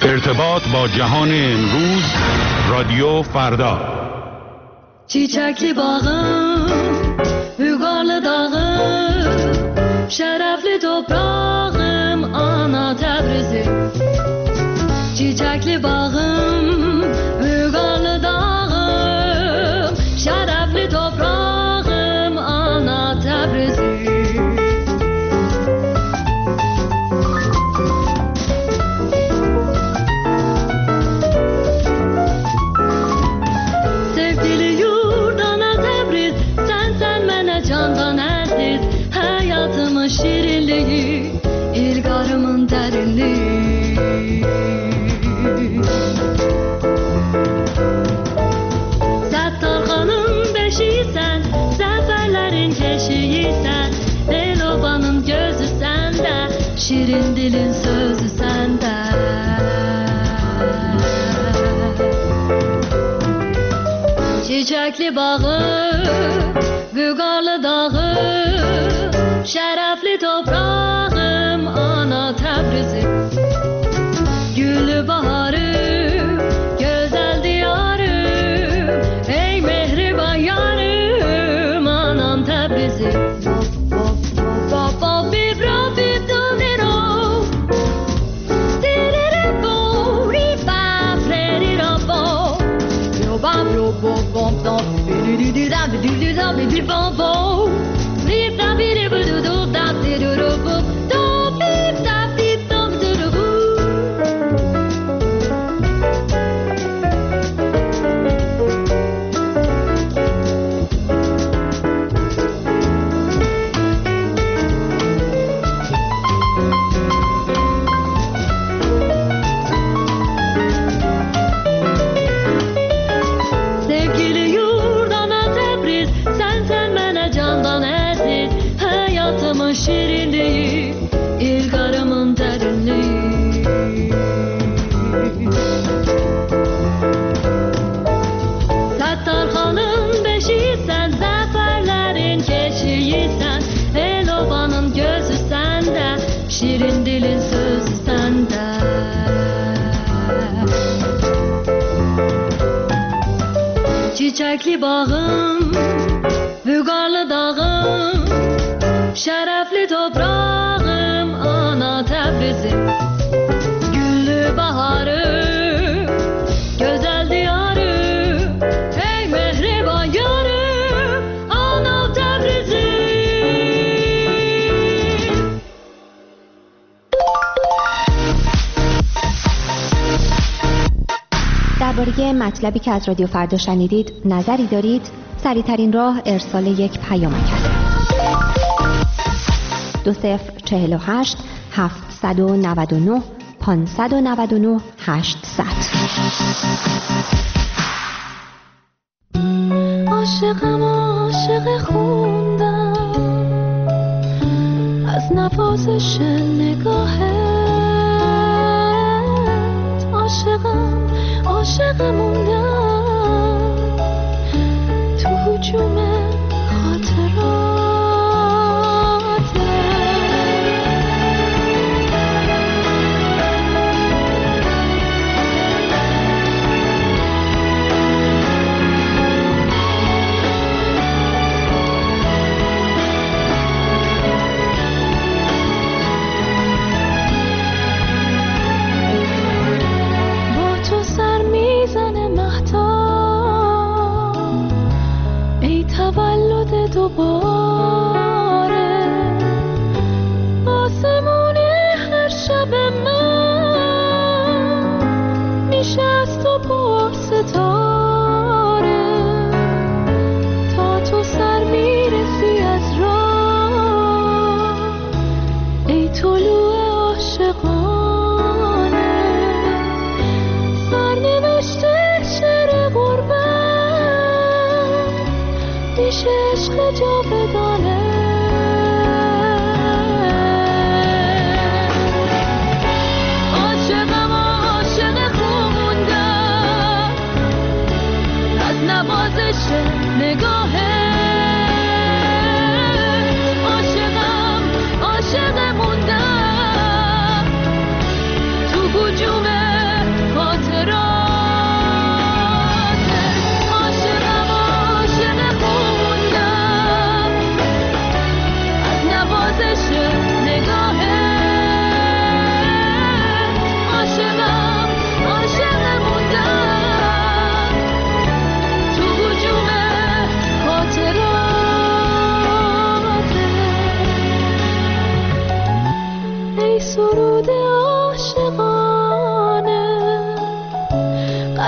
ارتباط با جهان امروز، رادیو فردا. Çiçekli bağım, Hügarlı dağım, şerefli toprağım, ana Tebrizim. Çiçekli bağım, Hügarlı dağım, şerefli toprağım, ana Tebrizim. Şirinliği, ilgarımın derinliği. Settarxanın beşiysen, zaferlerin keşiysen, Elobanın gözü sende, şirin dilin sözü sende. Çiçekli bağı, Vügarlı dağı, şerefli toprağım, ana Tebrizim. Güllü baharım, güzel diyarım, ey mehriban yarım, anam Tebrizim. Şirinliği, ilgarımın derinliği. Settarxanın beşiysen, zaferlerin keşiysen, Elobanın gözü sende, şirin dilin sözü sende. Çiçekli bağım, Vügarlı dağım, şerefli toprağım, ana Tebrizim. Güllü baharım, güzel diyarım, ey mehriban yarım, ana Tebrizim. درباره مطلبی که از رادیو فردا شنیدید نظری دارید؟ سریع‌ترین راه ارسال یک پیامک است. 2048 799 599 800. عاشقم عاشق خوندم از نوازش نگاهت، عاشقم عاشق موندم تو هجوم خاطرات.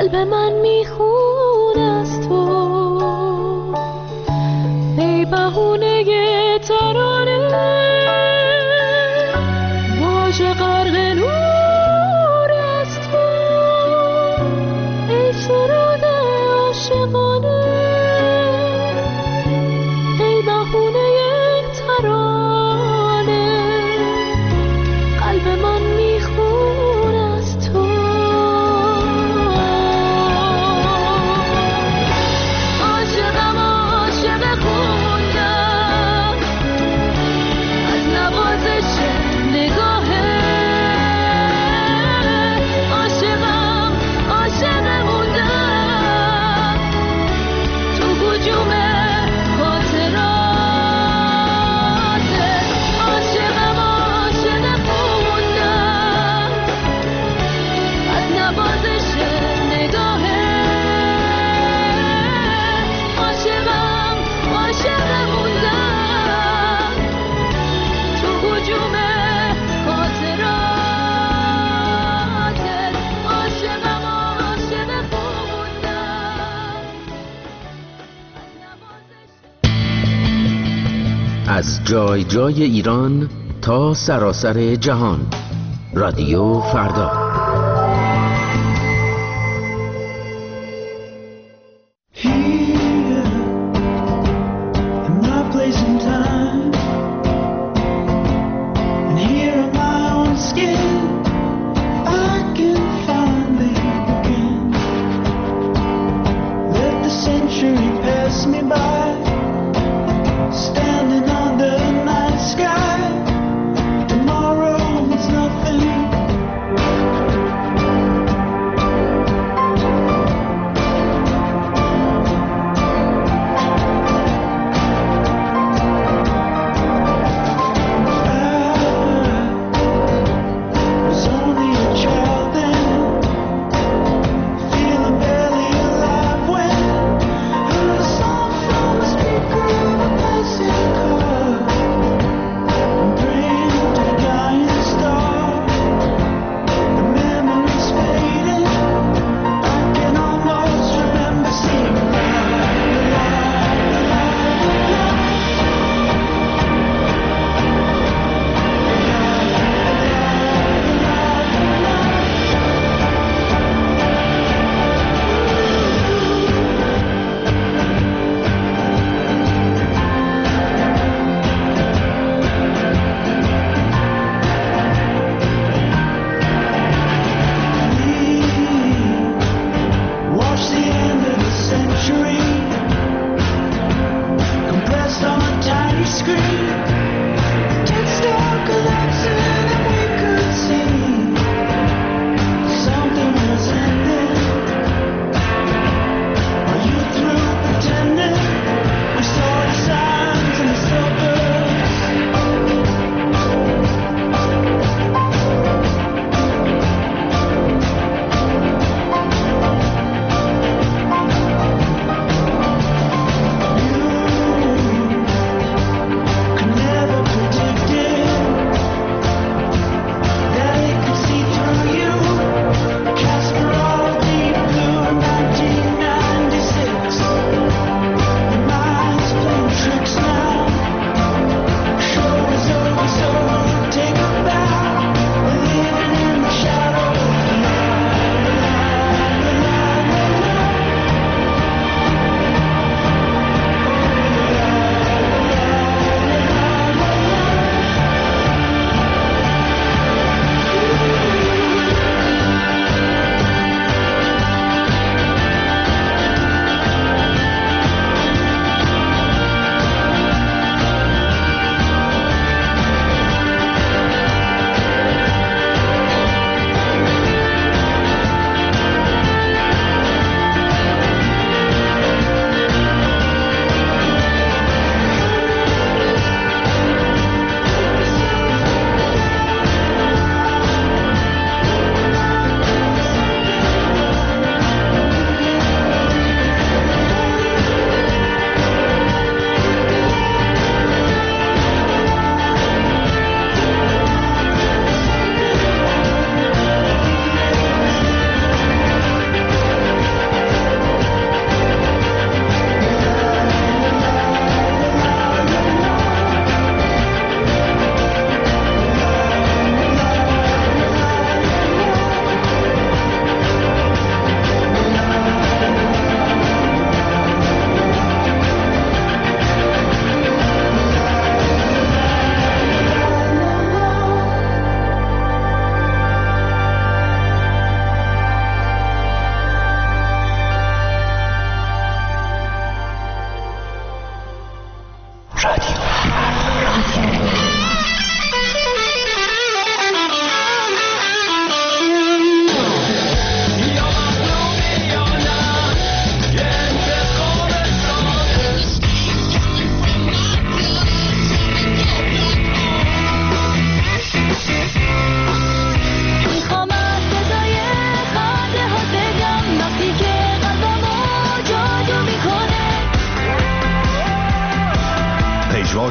قلب من میخون از تو، ای بهونه ترانه واژه غرق نور از تو، ای سرود عاشقانه، ای بهونه ترانه قلب من میخون از تو. عاشقم عاشق خوندم از نوازش نگاهه، عاشقم عاشق موندم تو هجوم خاطرات، عاشقم عاشق خوندم از نوازش نگاهه، عاشقم عاشق موندم تو هجوم خاطرات، عاشقم عاشق خوندم از نوازش. از جای جای ایران تا سراسر جهان، رادیو فردا. Here, in my place and time, and here in my own skin, I can finally begin. Let the century pass me by, standing under the night sky. Tomorrow means nothing.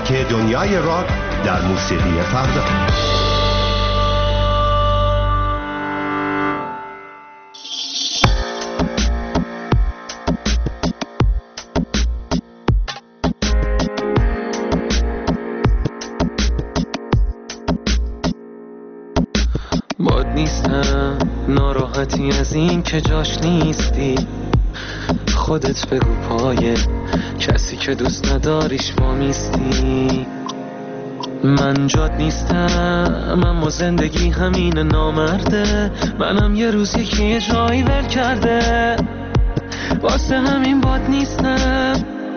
راک دنیای راک در موسیقی فردا. باد نیستم، ناراحتی از این که جاش نیستی. خودت بگو پای کسی که دوست نداریش وامیستی. من جاد نیستم اما زندگی همین نامرده. منم یه روز یکی جایی ول کرده، واسه همین باد نیستم.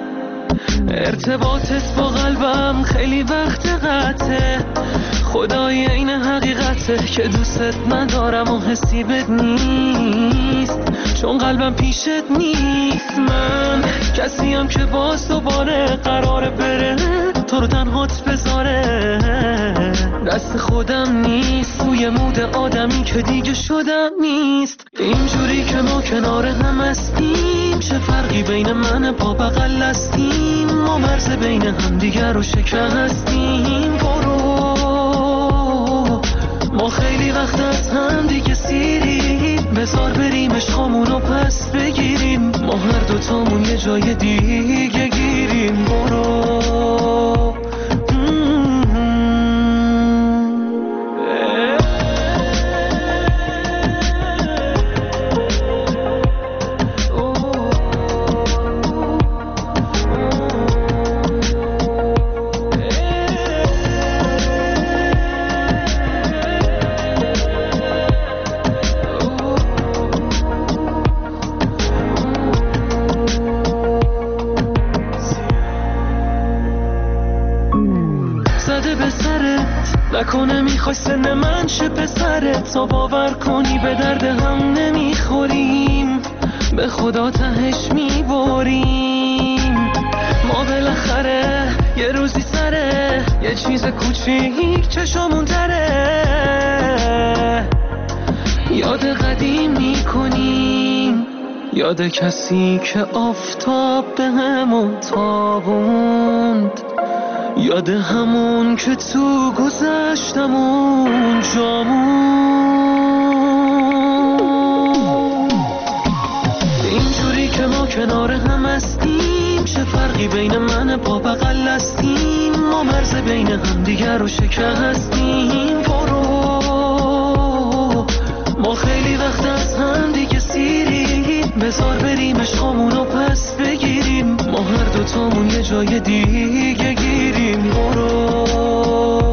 ارتباطت با قلبم خیلی وقت قطعه. خدای این حقیقته که دوستت ندارم و حسی بد نیست، چون قلبم پیشت نیست. من کسیم که باز دوباره قراره بره، تو رو تنهات بذاره. دست خودم نیست، توی مود آدمی که دیگه شدم نیست. اینجوری که ما کنار هم هستیم، چه فرقی بین من پا بغل هستیم. ما مرز بین هم دیگر رو شکستیم. برو، ما خیلی وقت از هم دیگه سیریم. بذار بریم عشقامون رو پس بگیریم. ما هر دوتامون یه جای دیگه گیریم. برو. نکنه میخوای سن من شه پسرت، تا باور کنی به درد هم نمیخوریم. به خدا تهش میبریم. ما بالاخره یه روزی سره یه چیز کوچیک چشامون تره. یاد قدیم میکنیم، یاد کسی که آفتاب به همون تابوند. یاد همون که تو گذشتمون جامون. اینجوری که ما کنار هم هستیم، چه فرقی بین من پا بغل هستیم. ما مرز بین هم دیگر رو شکستیم. برو، ما خیلی وقت از هم دیگه سیریم. بذار بریم عشقامون رو پس بگیریم. ما هر دوتامون یه جای دیگه گیریم. برو.